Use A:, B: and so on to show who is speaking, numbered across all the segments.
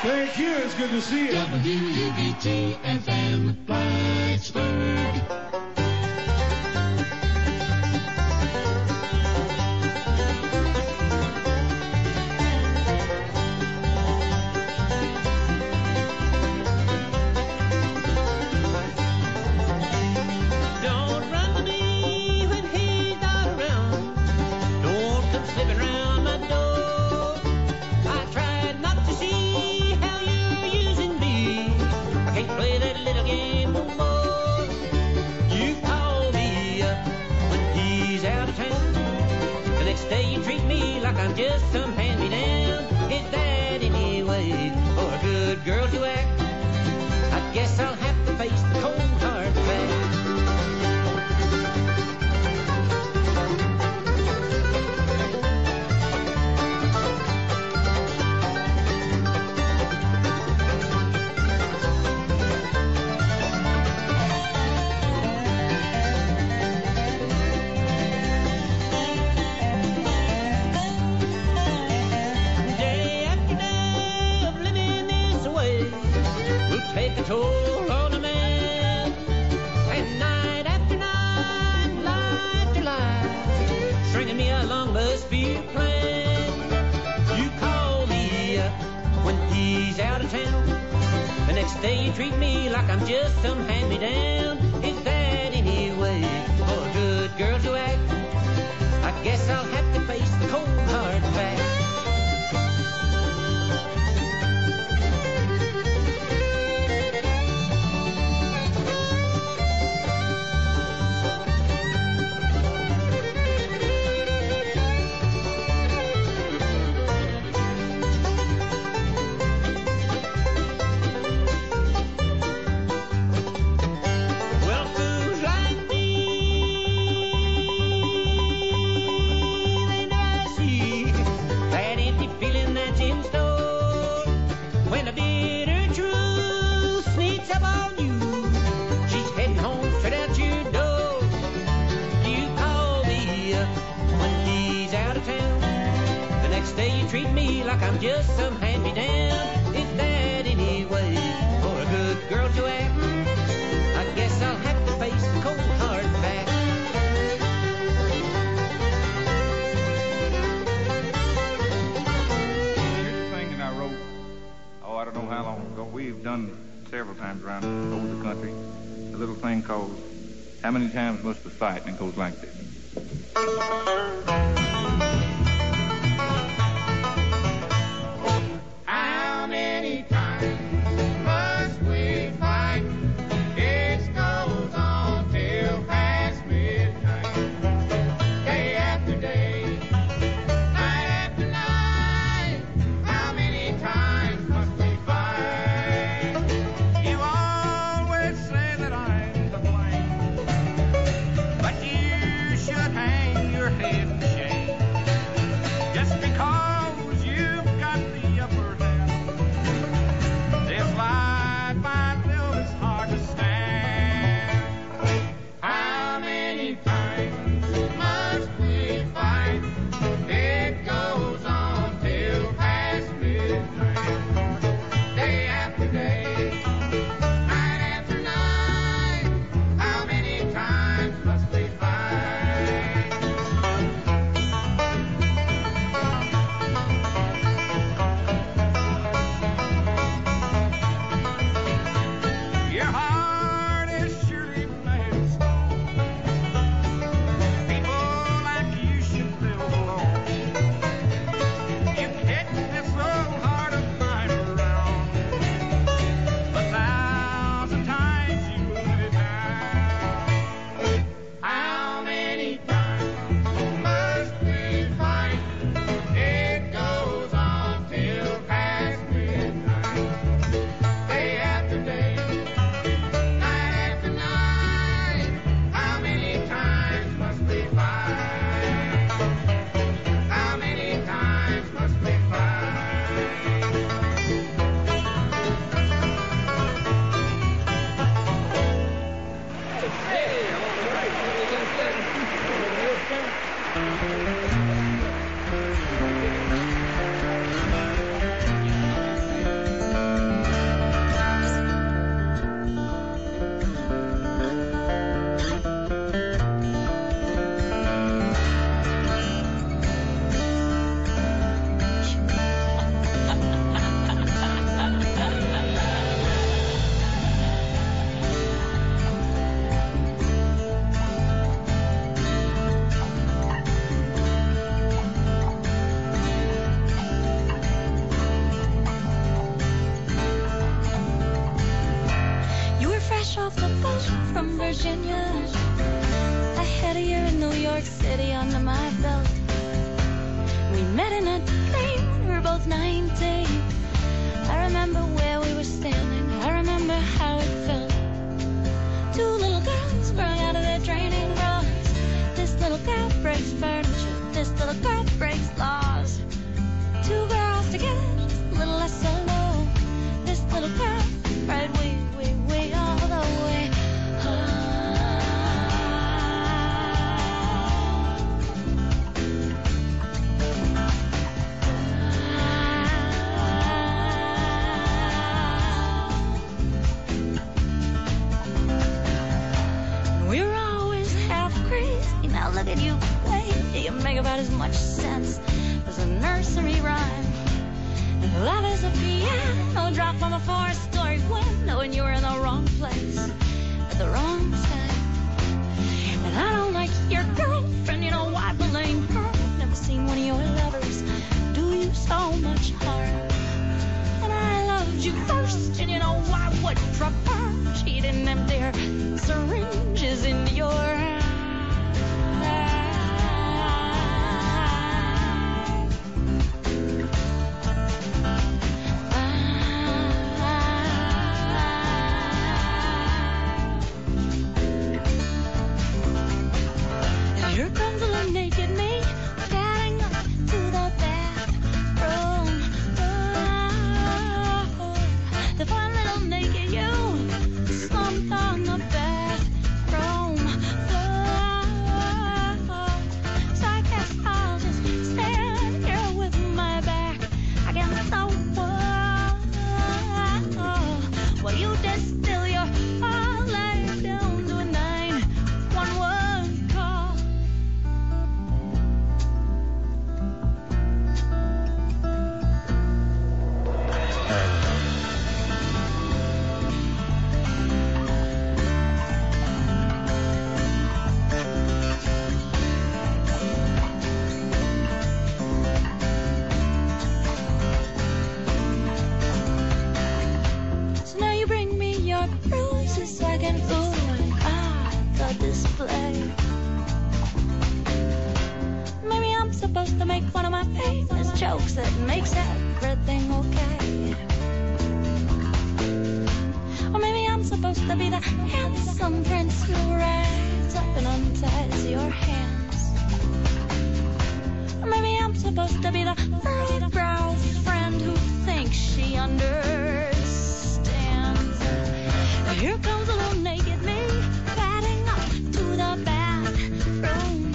A: Thank you. It's good to see you.
B: WUBT-FM, Blacksburg.
C: I'm just some hand-me-down. Is that any way for a good girl to act? I guess I'll have to face the cold hard fact. Take a toll on a man, and night after night, lie after lie, stringing me along must be a plan. You call me up when he's out of town. The next day you treat me like I'm just some hand-me-down. Is that any way for a good girl to act? I guess I'll have to face the cold hard fact. Treat me like I'm just some hand-me-down. Is that any way for a good girl to act? I guess I'll have to face the cold hard fact.
D: Here's the thing that I wrote, I don't know how long ago. We've done several times around over the country. A little thing called How Many Times Must We Fight? And it goes like this.
C: But you should hang your head in shame.
A: from Virginia. I had a year in New York City under my belt. We met in a dream when we were both 19. I remember where we were standing. I remember how it felt. Two little girls growing out of their training bras. This little girl breaks furniture. This little girl breaks laws. Two girls together, just a little less alone. This little girl, right way all the way. We were always half crazy. Now look at you play. You make about as much sense as a nursery rhyme. Love is a piano drop from a four-story window, and you were in the wrong place at the wrong time. And I don't like your girlfriend, you know why? Blame her. Never seen one of your lovers do you so much harm. And I loved you first, and you know why? Would prefer she didn't empty her syringes into your eyes. Here comes a little naked me, getting up to the bathroom. The fine little naked you, slumped on the bathroom floor. So I guess I'll just stand here with my back against the wall. While you distill your heart, lay down to a 911 call. So now you bring me your bruises so I can go the display. Maybe I'm supposed to make one of my famous jokes that makes everything okay. Or maybe I'm supposed to be the handsome prince who rides up and unties your hands. Or maybe I'm supposed to be the furrowed-browed friend who thinks she understands. Here comes a little naked me, padding up to the bathroom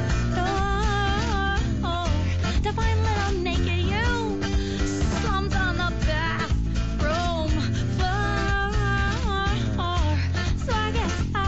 A: door to find little naked you, slumped on the bathroom floor. So I guess I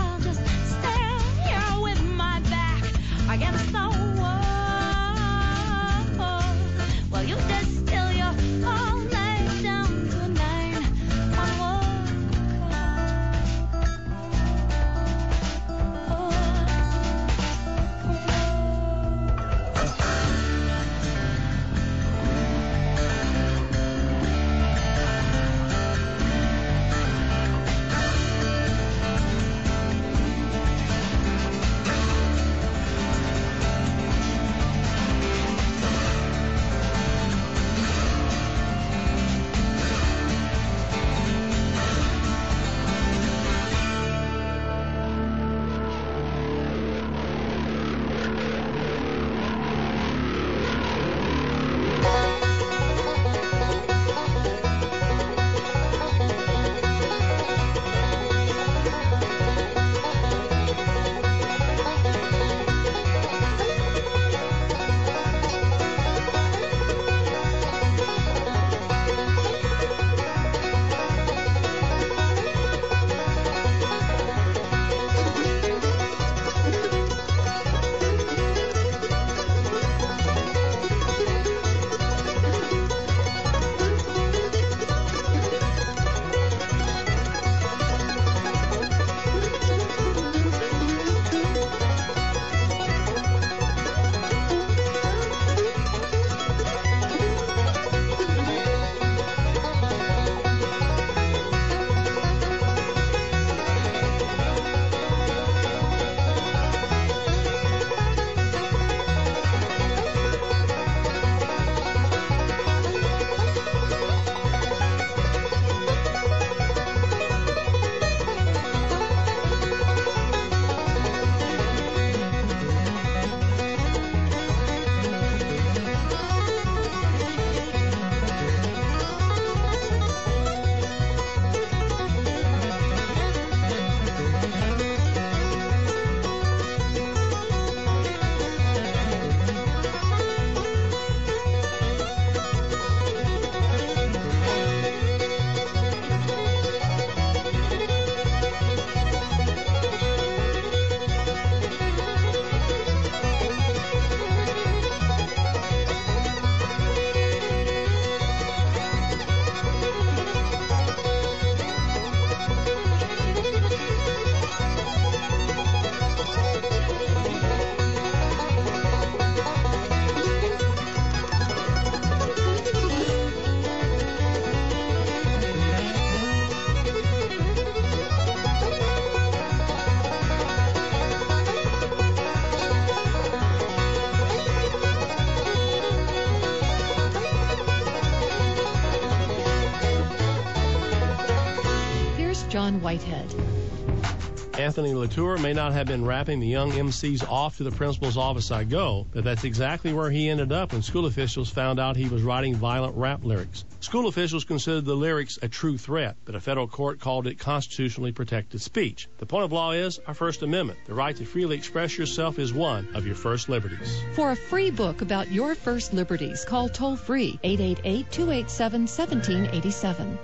E: John Whitehead.
F: Anthony Latour may not have been rapping the young MCs off to the principal's office I go, but that's exactly where he ended up when school officials found out he was writing violent rap lyrics. School officials considered the lyrics a true threat, but a federal court called it constitutionally protected speech. The point of law is our First Amendment. The right to freely express yourself is one of your first liberties.
E: For a free book about your first liberties, call toll-free 888-287-1787.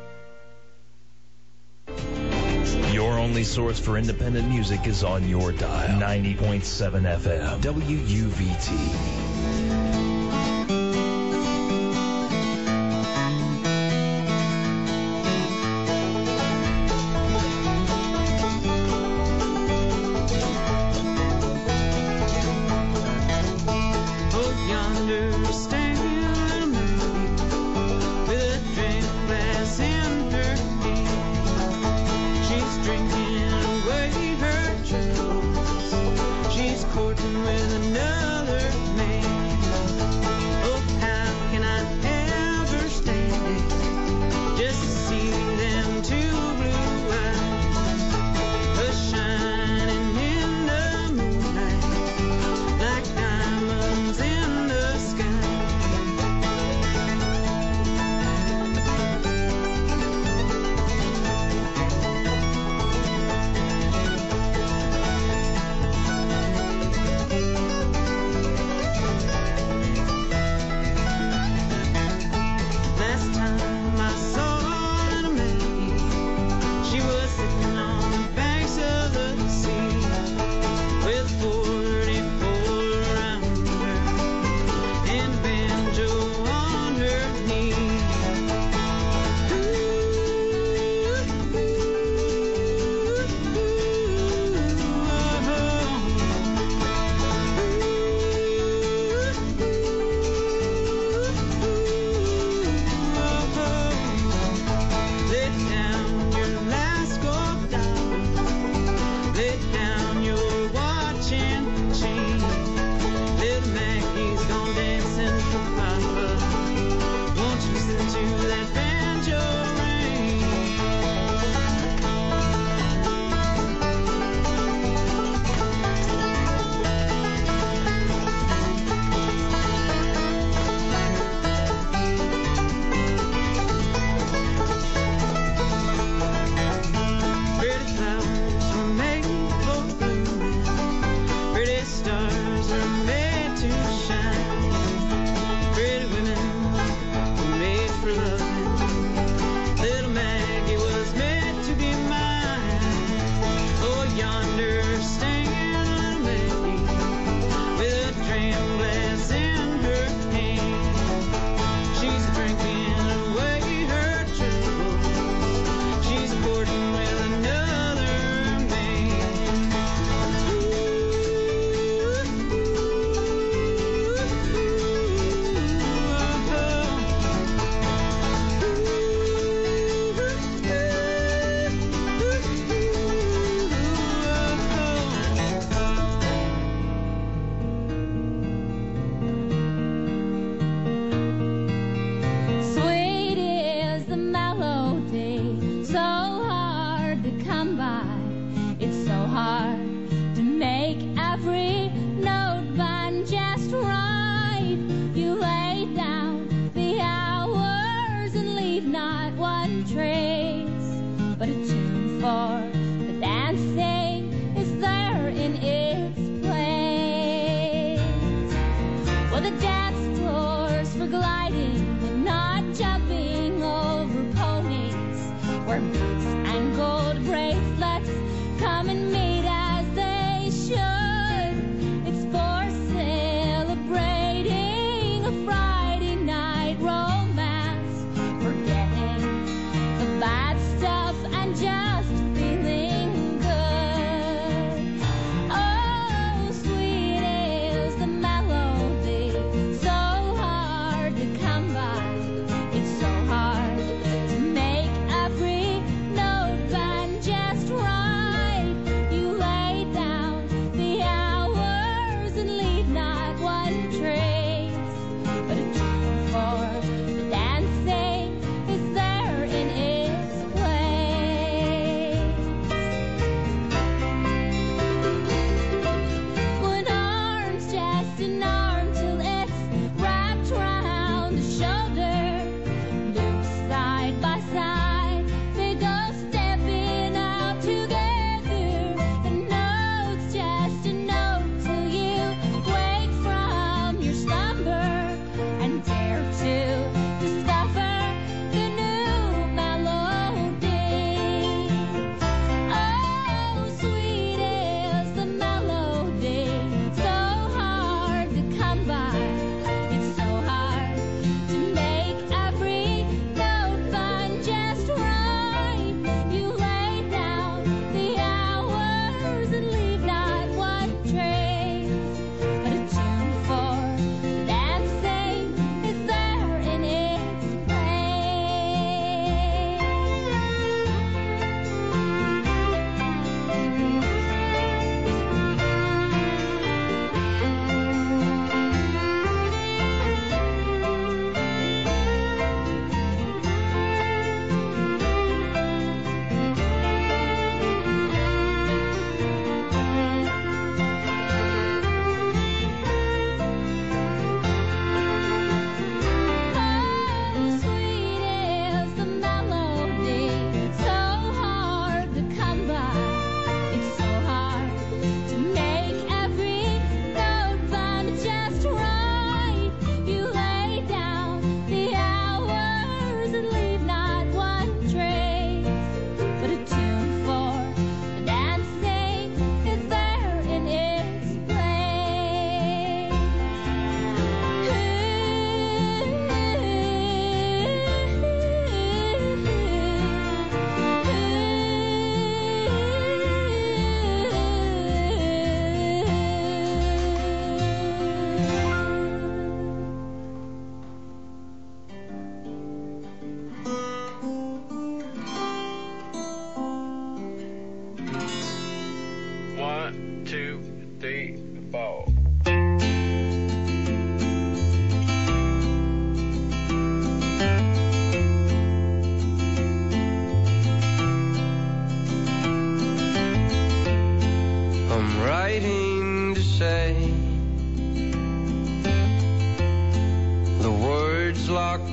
G: Your only source for independent music is on your dial. 90.7 FM. WUVT.
A: You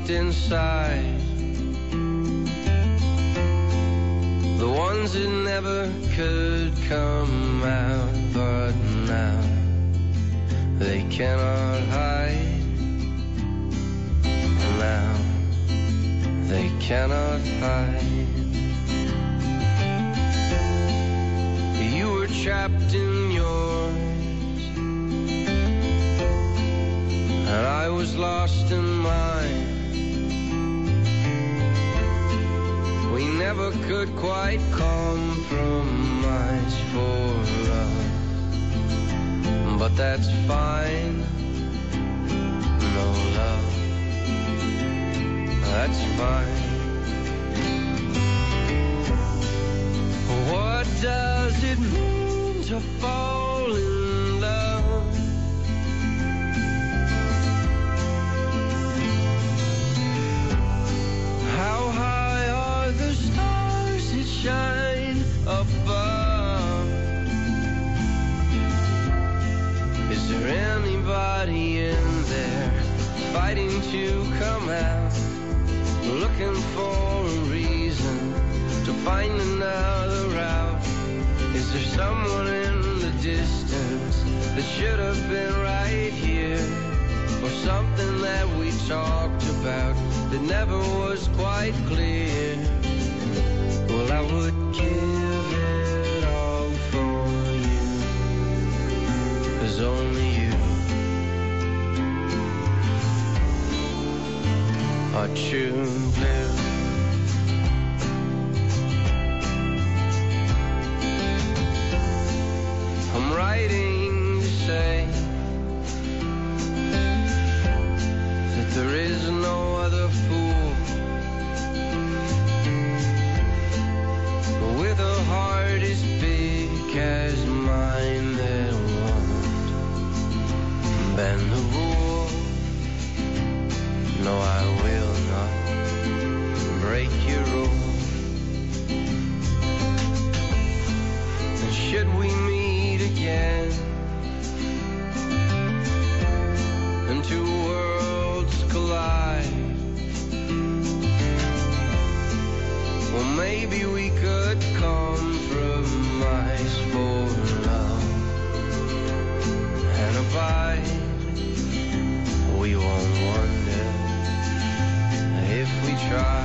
H: inside, the ones that never could come out, but now they cannot hide. Now they cannot hide. You were trapped in yours, and I was lost in mine. We never could quite compromise for us, but that's fine. No love, that's fine. What does it mean to fall in love? How high are the stars that shine above? Is there anybody in there fighting to come out, looking for a reason to find another route? Is there someone in the distance that should have been right here? Or something that we talked about that never was quite clear? Well, I would give it all for you, 'cause only you are true blue. I'm writing to say that there is no other fool with a heart as big as mine that won't bend the rules. No, I will not break your rules. And should we meet again and two worlds collide, well, maybe we could compromise for love and abide. We won't wonder if we try.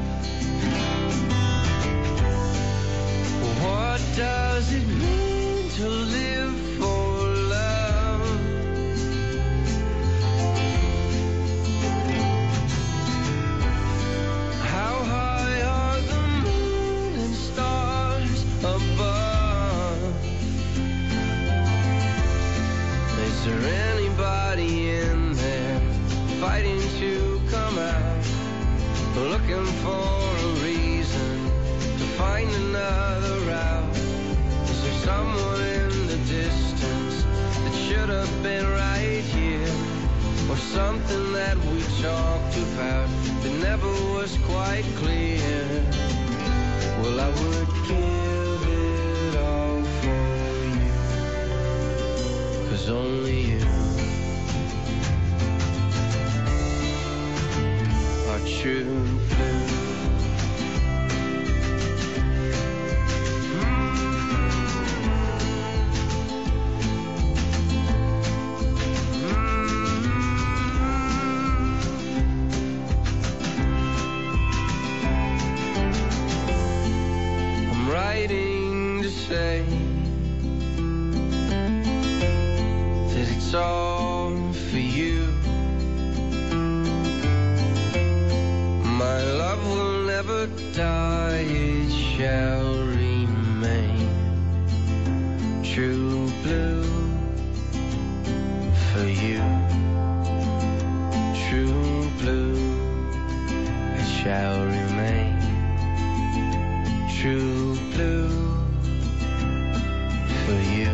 H: What does it mean to live for love? How high are the moon and stars above? Is there anybody in there fighting to come out, looking for a reason to find another route? Is there someone in the distance that should have been right here? Or something that we talked about that never was quite clear? Well, I would give it all for you, 'cause only you are true blue. I'm writing to say that it's all for you. My love will never die, it shall remain true blue for you. True blue, it shall remain true blue for you.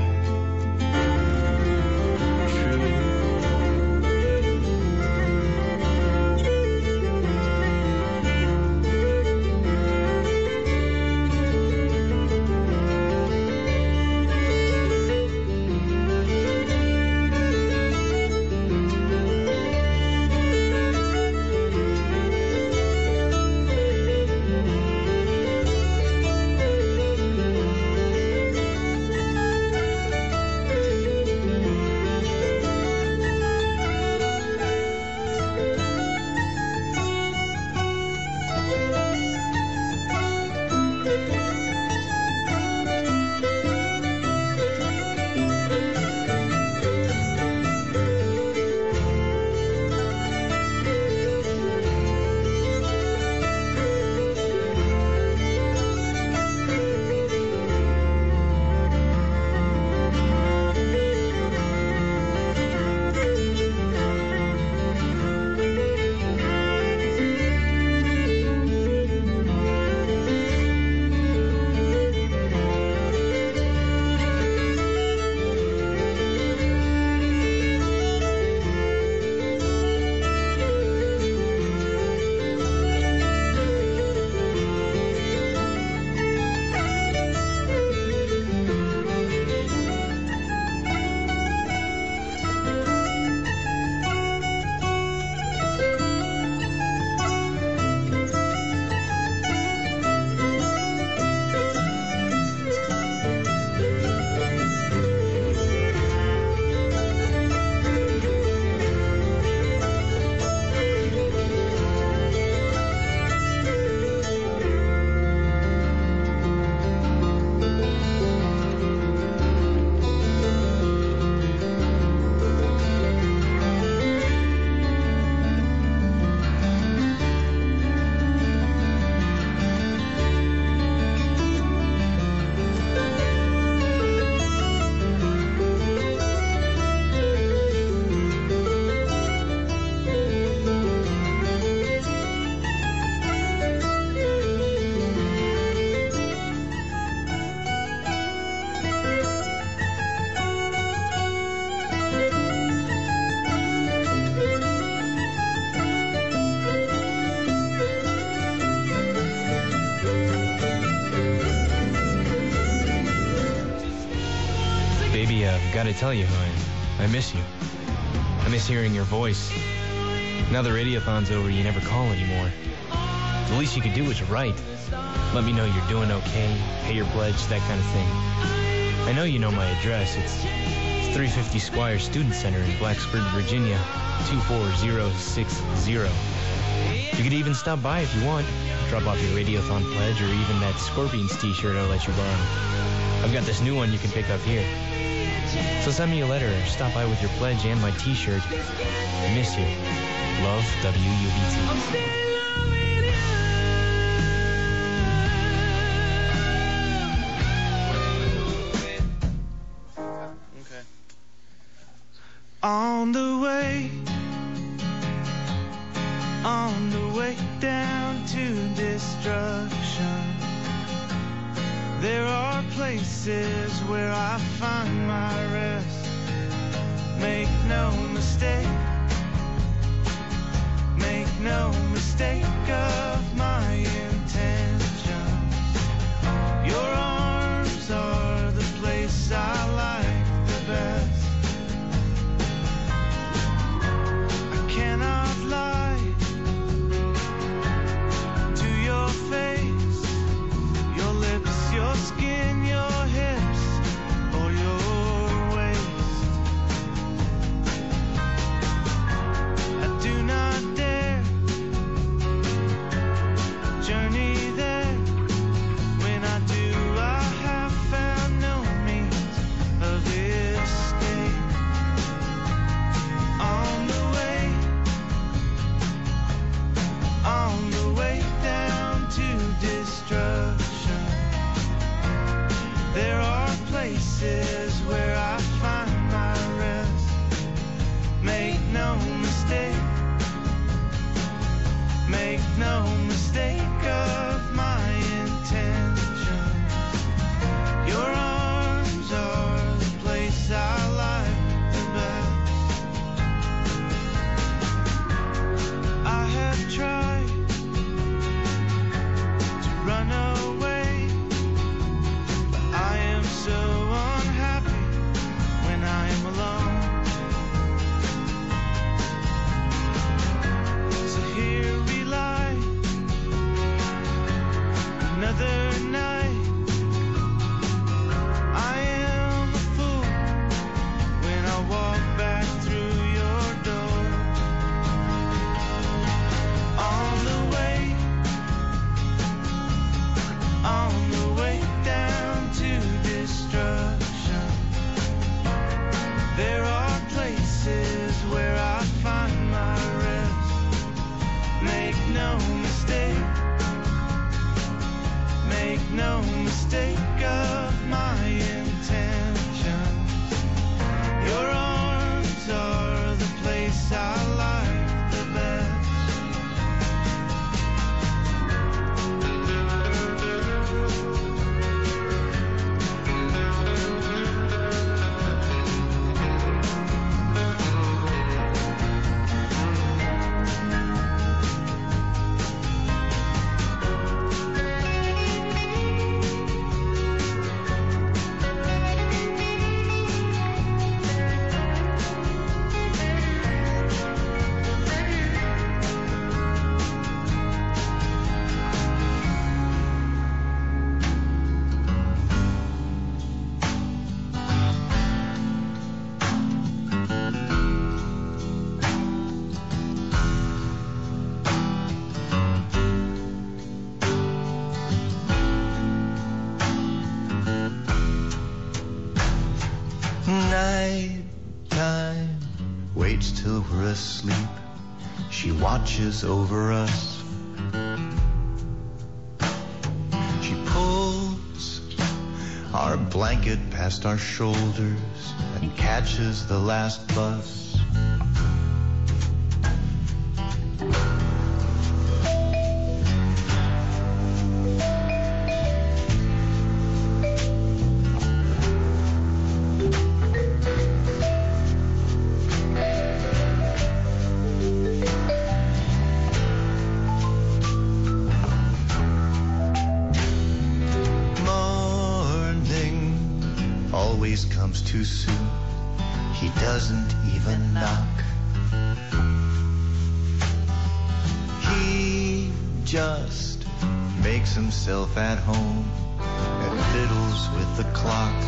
I: gotta tell you who I am. I miss you. I miss hearing your voice. Now the radiothon's over, you never call anymore. The least you could do is write. Let me know you're doing okay, pay your pledge, that kind of thing. I know you know my address. It's 350 Squire Student Center in Blacksburg, Virginia, 24060. You could even stop by if you want. Drop off your Radiothon pledge or even that Scorpions t-shirt I'll let you borrow. I've got this new one you can pick up here. So send me a letter or stop by with your pledge and my t-shirt. I miss you. Love, WUVT.
J: Okay. On the way down to destruction, there are places where I find my rest. Make no mistake of my intentions. Your arms are the place I like the best. I cannot lie to your face, your lips, your skin, your hips, or your waist. I do not dare journey there. When I do, I have found no means of escape. On the way down to destruction, there are places where I find my rest. Make no mistake of my intentions. Your arms are the place I like the best. I have tried to run away, but I am so unhappy when I am alone. So here we lie, another night. I am a fool when I walk back through your door. On the way down to destruction, there are places where I find my rest. Make no mistake of my intentions. Your arms are the place I like the best.
K: Nighttime waits till we're asleep. She watches over us. She pulls our blanket past our shoulders and catches the last bus. Too soon. he doesn't even knock. He just makes himself at home and fiddles with the clocks.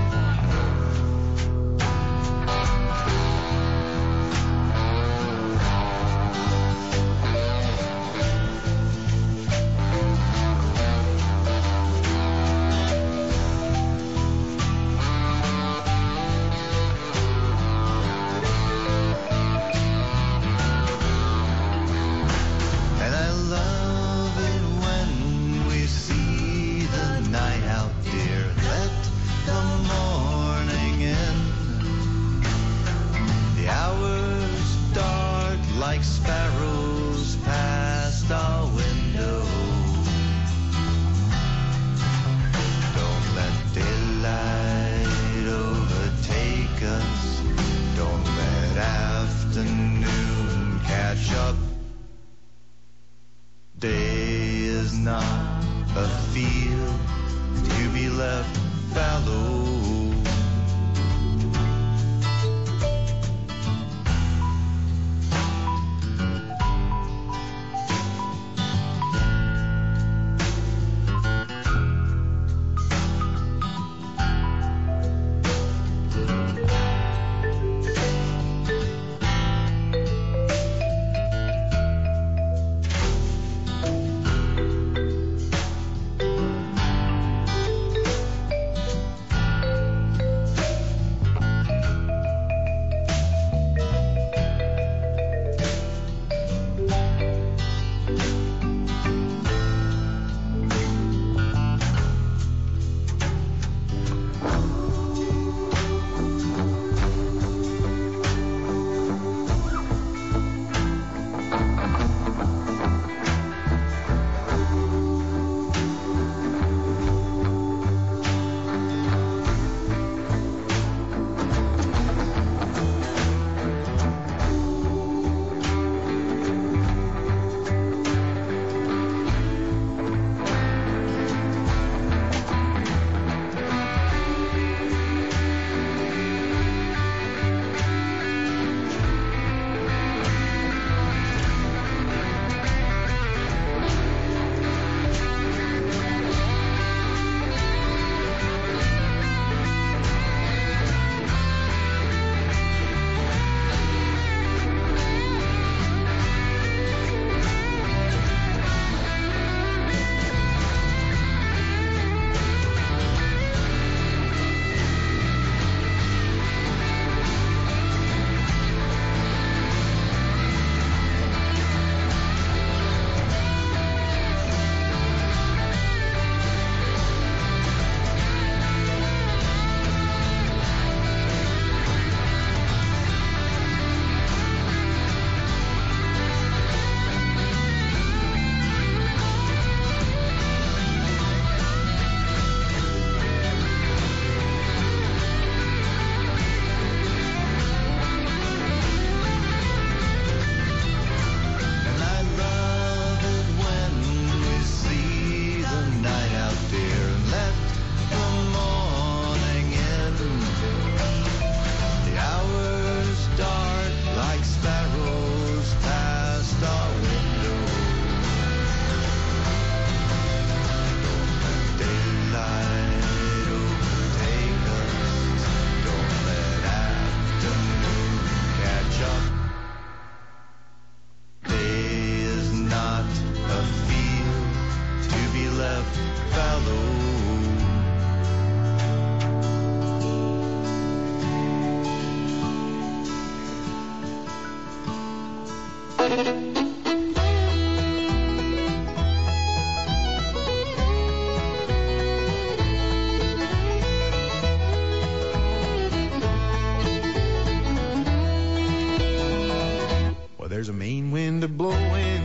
J: There's a mean wind a-blowing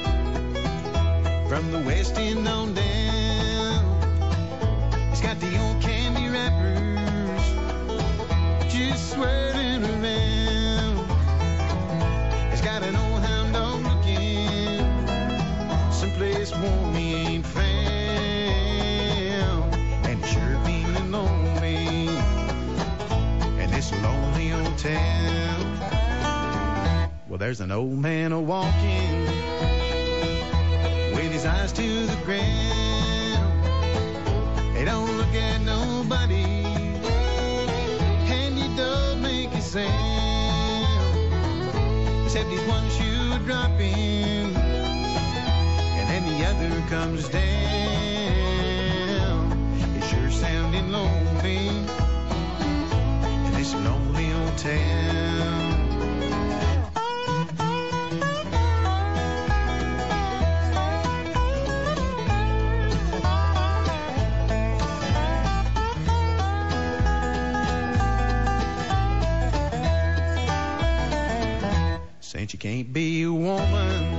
J: from the west end on down. It's got the old candy wrappers just swirling around. It's got an old hound dog
K: there's an old man a-walking with his eyes to the ground. He don't look at nobody, and he don't make a sound, except he's one shoe dropping, and then the other comes down. It's sure sounding lonely in this lonely old town. Since you can't be a woman,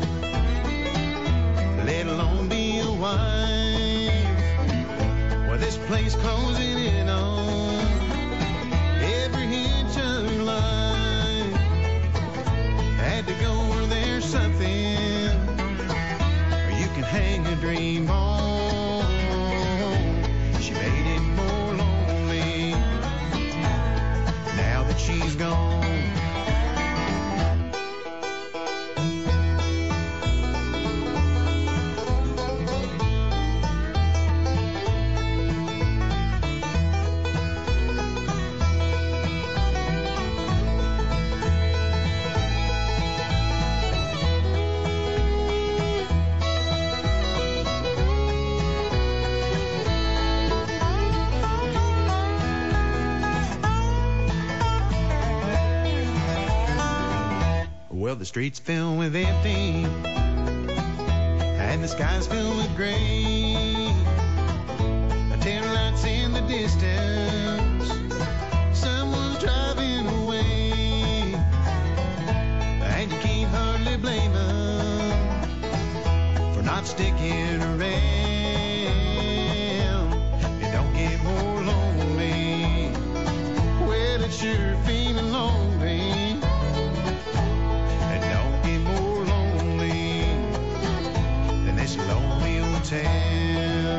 K: let alone be a wife, well, this place closing in on every inch of your life. Had to go where there's something where you can hang a dream on. She made it more lonely now that she's gone. Well, the streets filled with empty, and the sky's filled with gray. The tail lights in the distance, someone's driving away, and you can't hardly blame them for not sticking around. It don't get more lonely, well, it's sure feeling lonely. Lonely old town.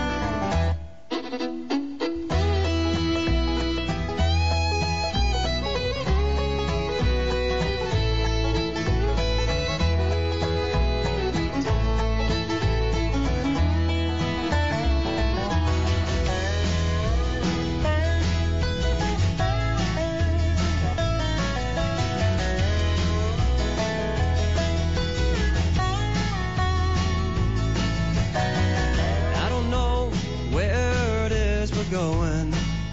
H: Going.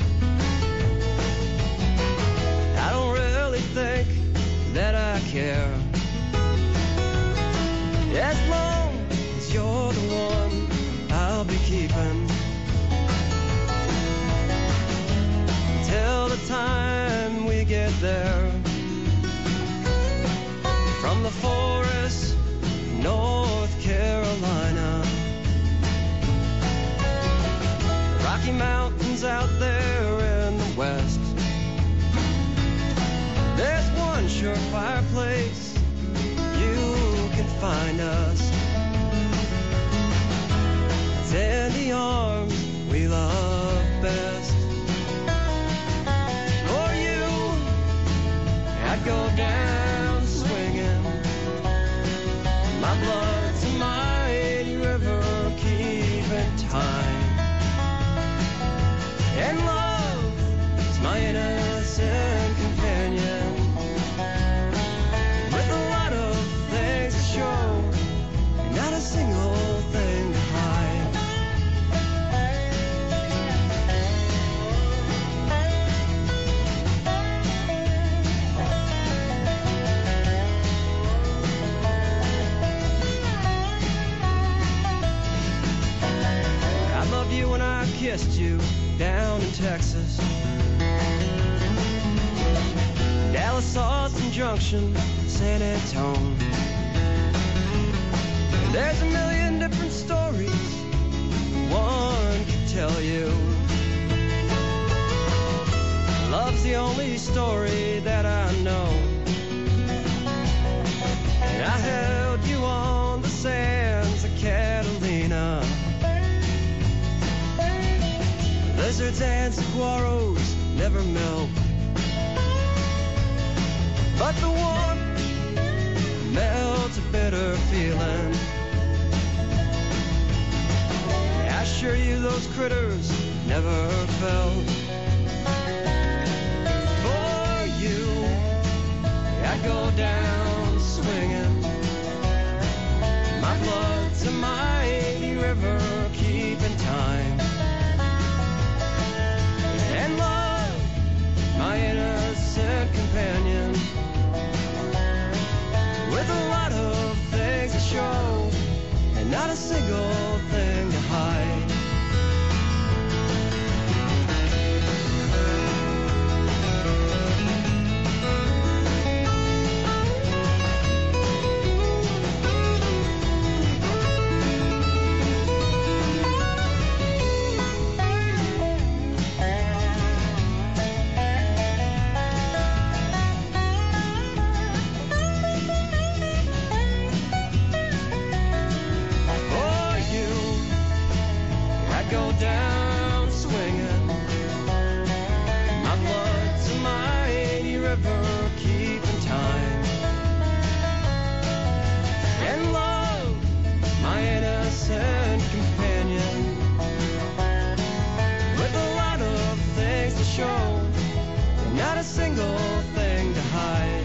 H: I don't really think that I care, as long as you're the one I'll be keeping till the time we get there. From the forest, North Carolina, Rocky Mountains out there in the west, there's one surefire place you can find us. It's in the arms we love best. For you, I'd go down swinging, my blood's a mighty river keeping time. And love is my innocent companion, with a lot of things to show, and not a single thing to hide. I love you when I kissed you down in Texas, Dallas, Austin Junction, San Antone. And there's a million different stories one could tell you. Love's the only story that I know, and I held you on the sands of Catalina. Lizards and saguaros never melt, but the one melts a bitter feeling. I assure you those critters never felt. For you, I'd go down swinging. My blood's a mighty river keeping time. And love, my innocent companion, with a lot of things to show and not a single thing to hide. Go down swinging. My blood's a mighty river keeping time. And love, my innocent companion, with a lot of things to show and not a single thing to hide.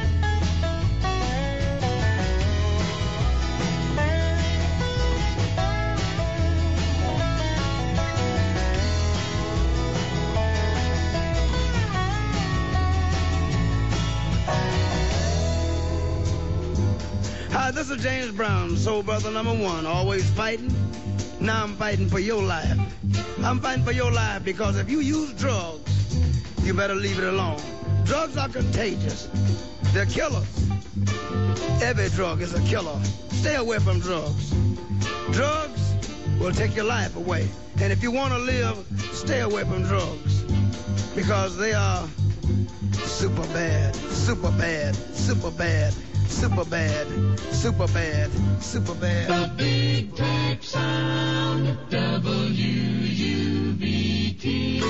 L: Hi, this is James Brown, soul brother number one, always fighting. Now I'm fighting for your life. I'm fighting for your life because if you use drugs, you better leave it alone. Drugs are contagious. They're killers. Every drug is a killer. Stay away from drugs. Drugs will take your life away. And if you want to live, stay away from drugs because they are super bad, super bad, super bad. Super bad, super bad, super bad.
B: The Big Type Sound, WUVT.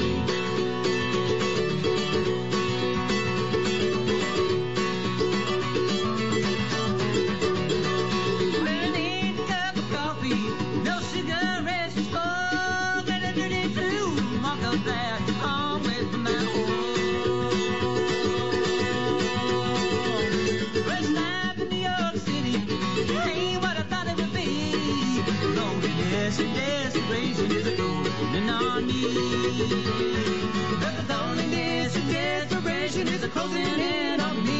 C: Desperation is a closing on me. But the loneliness and desperation is a closing in on me.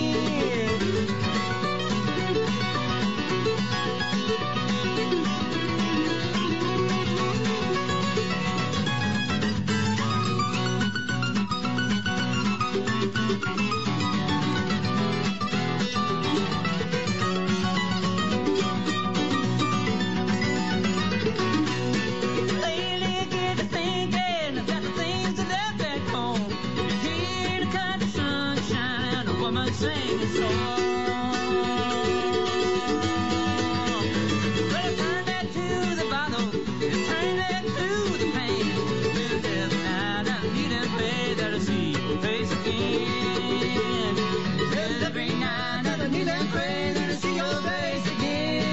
C: Sing a song. Well, I turn back to the bottle, and turn back to the pain. Well, every night I need and pray that I see your face again. Well, every night I need and pray that I see your face again.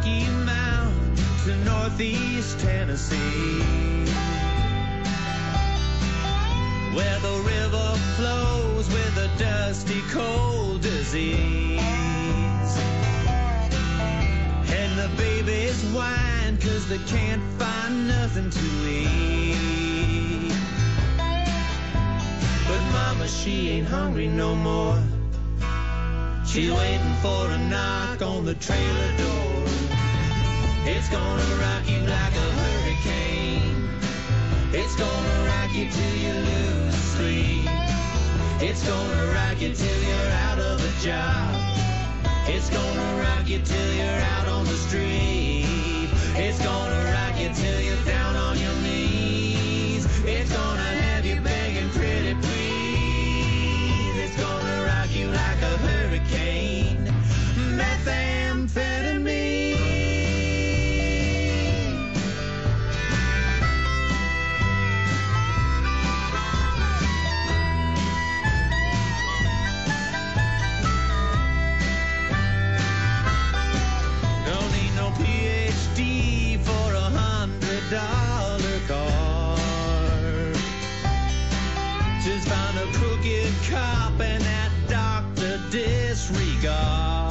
J: Rocky Mountain to northeast Tennessee, where the river flows with a dusty cold disease, and the babies whine 'cause they can't find nothing to eat. But mama, she ain't hungry no more. She's waiting for a knock on the trailer door. It's gonna rock you like a hurricane. It's gonna rock you till you lose sleep. It's gonna rock you till you're out of a job. It's gonna rock you till you're out on the street. It's gonna rock you till you're down on your knees. It's gonna have you begging pretty please. It's gonna rock you like a hurricane. Methamphetamine. Don't need no PhD for $100 car. Just find a crooked cop and that doctor disregard.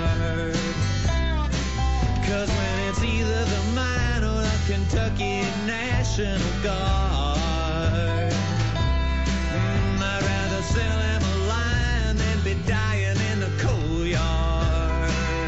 J: 'Cause when it's either the mine or the Kentucky National Guard, I'd rather sell him a line than be dying in the coal yard.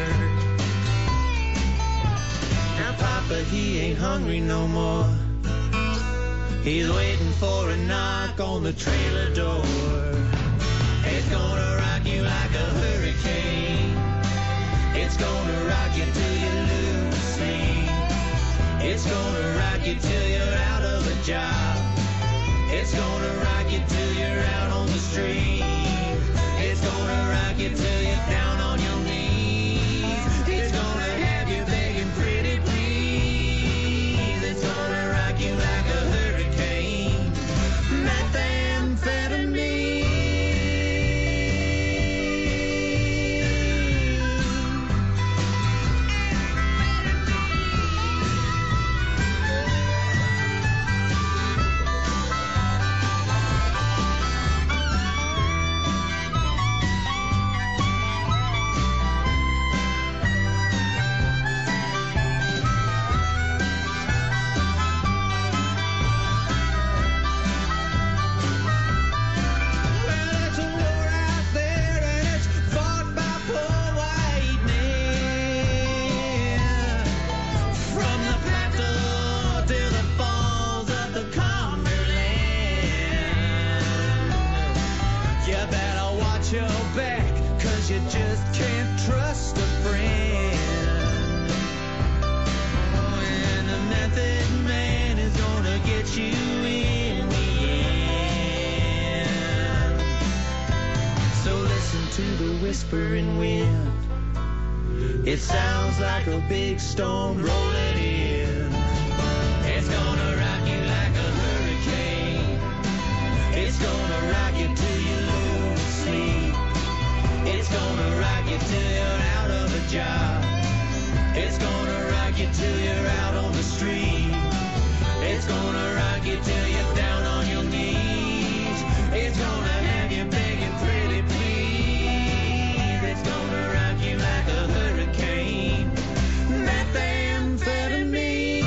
J: Now Papa, he ain't hungry no more. He's waiting for a knock on the trailer door. It's gonna rock you like a hurricane. It's gonna rock you till you lose sleep. It's gonna rock you till you're out of a job. It's gonna rock you till you're out on the street. It's gonna rock you till you're down on your knees. It's gonna have you begging pretty please. It's gonna rock you like a hurricane. Methamphetamine. You just can't trust a friend. Oh, and the method man is gonna get you in the end. So listen to the whispering wind. It sounds like a big storm rolling in. It's gonna rock you like a hurricane. It's gonna rock you till you lose sleep. It's gonna rock you till you're out of a job. It's gonna rock you till you're out on the street. It's gonna rock you till you're down on your knees. It's gonna have you begging pretty please. It's gonna rock you like a hurricane. Methamphetamine.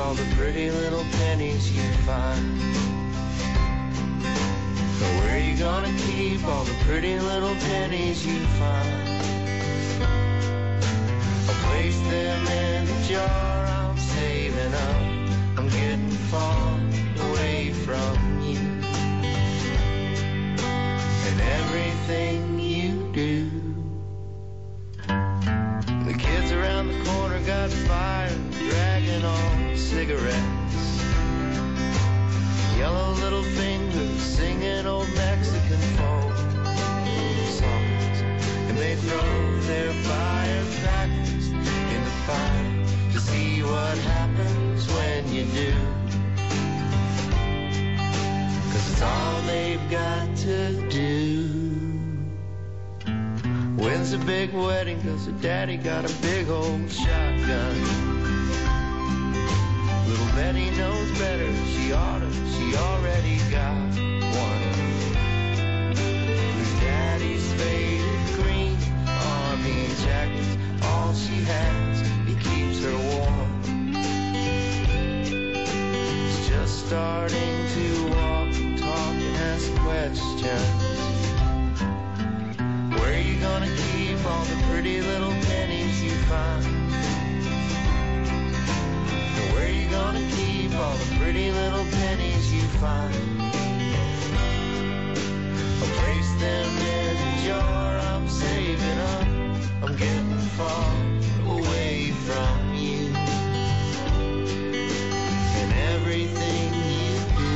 J: all the pretty little pennies you find? So where you gonna keep all the pretty little pennies you find? I'll place them in the jar I'm saving up. I'm getting far away from you and everything you do. The kids around the corner got fire, dragging on cigarettes. Yellow little fingers singing old Mexican folk songs, and they throw their fires backwards in the fire to see what happens when you do. 'Cause it's all they've got to do. When's the big wedding? 'Cause her daddy got a big old shotgun. Little Betty knows better, she already got one. Her daddy's faded green army jacket's all she has, he keeps her warm. She's just starting to walk and talk and ask questions. Where are you gonna keep all the pretty little pennies you find? Where are you gonna keep all the pretty little pennies you find? I'll place them in a jar I'm saving up. I'm getting far away from you and everything you do.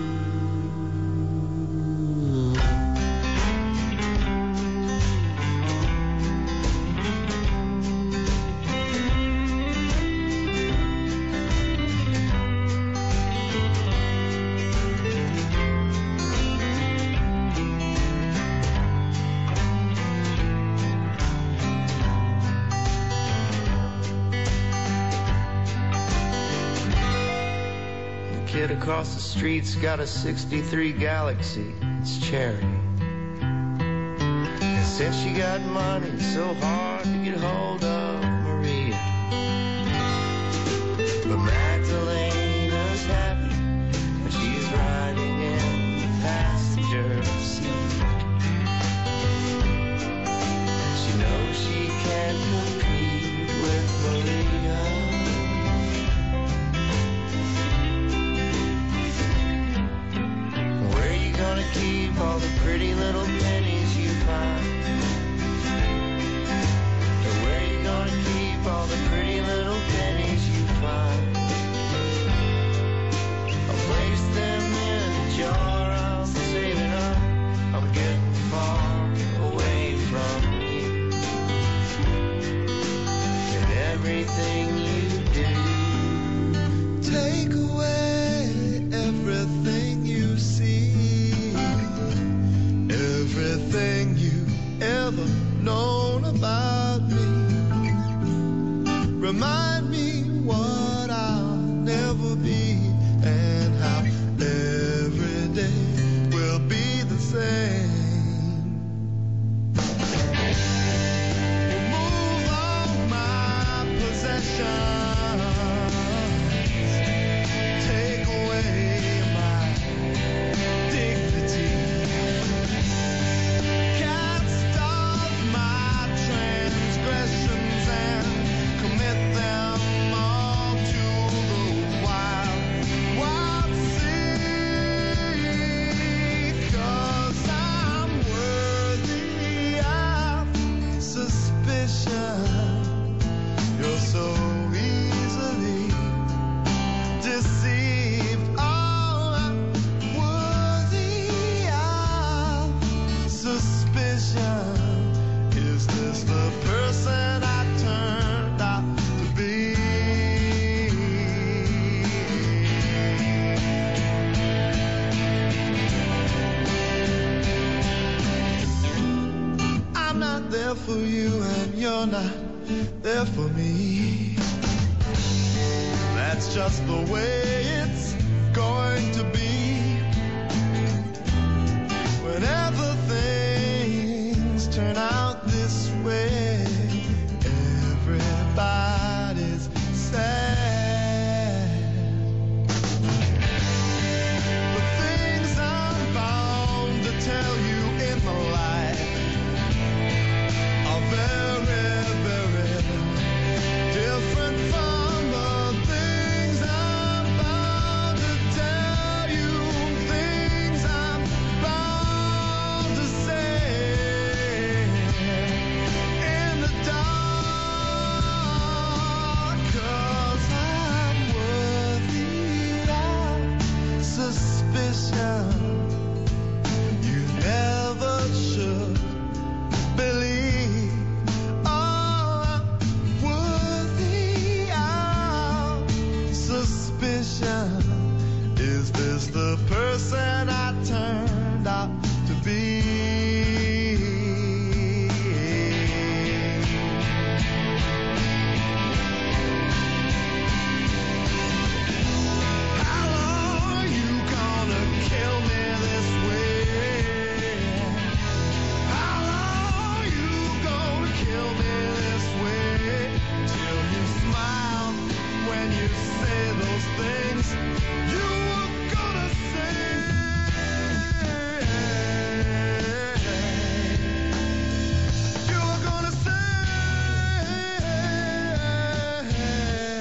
J: Kid across the street's got a 63 Galaxy, it's Cherry. And since she got money, it's so hard to get hold of Maria. But Magdalena's happy when she's riding in the passenger seat. She knows she can't compete with Maria. Gonna keep all the pretty little pennies you find? And where you gonna keep all the pretty little pennies you find? I'll place them in a jar I'm saving up. I'm getting far away from you and everything you do. Take away everything you see, everything you ever known about me. Remind me what I'll never be and how every day will be the same. Move all my possessions, take away my dignity. You're so easily deceived. Oh, I'm worthy of suspicion. Is this the person I turned out to be? I'm not there for you and you're not there for me. That's just the way it's going to be. Whenever things turn out this way,